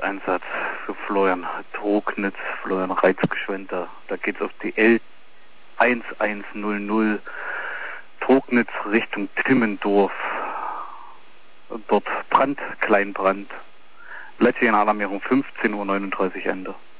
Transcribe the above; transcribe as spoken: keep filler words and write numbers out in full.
Einsatz für Florian Trognitz, Florian Reizgeschwender. Da geht's auf die L elfhundert Trognitz Richtung Timmendorf. Dort Brand, Kleinbrand. Letztlich in Alarmierung fünfzehn Uhr neununddreißig Ende.